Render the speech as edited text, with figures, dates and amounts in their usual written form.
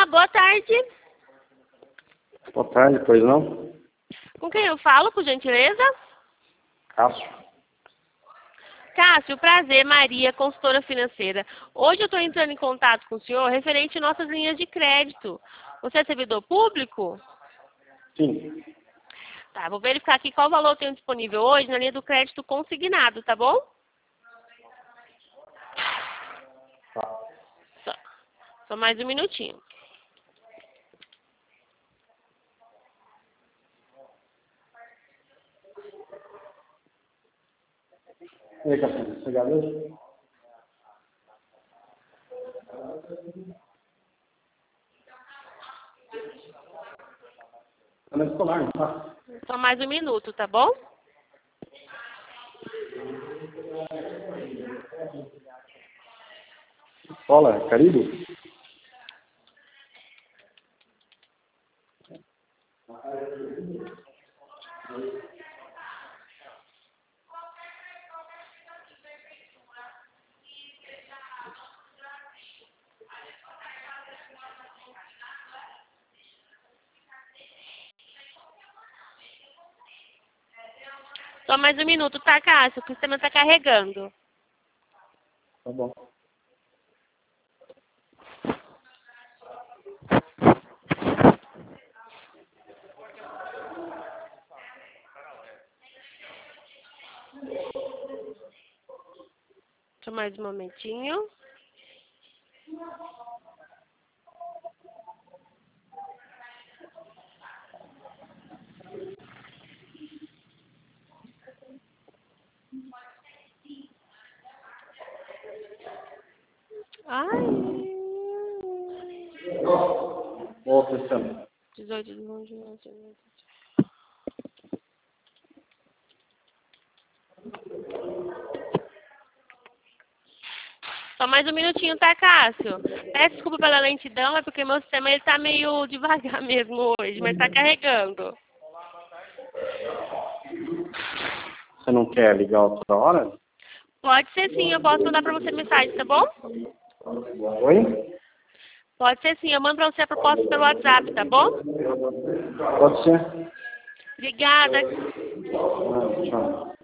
boa tarde. Boa tarde, pois não? Com quem eu falo, por gentileza? Cássio. Cássio, prazer, Maria, consultora financeira. Hoje eu estou entrando em contato com o senhor referente a nossas linhas de crédito. Você é servidor público? Sim. Tá, vou verificar aqui qual valor eu tenho disponível hoje na linha do crédito consignado, tá bom? Tá. Só mais um minutinho. E aí, Cássio, você hoje? Tá na escolar, não tá? Só mais um minuto, tá bom? Escola, Caribe? Só mais um minuto, tá, Cássio? O sistema está carregando. Tá bom. Só mais um momentinho. Ai. Ô, Cristiano. 18 de junho. Só mais um minutinho, tá, Cássio? Peço desculpa pela lentidão, é porque meu sistema ele tá meio devagar mesmo hoje, mas tá carregando. Você não quer ligar outra hora? Pode ser sim, eu posso mandar pra você mensagem, tá bom? Oi? Pode ser sim, eu mando pra você a proposta pelo WhatsApp, tá bom? Pode ser. Obrigada. Tchau.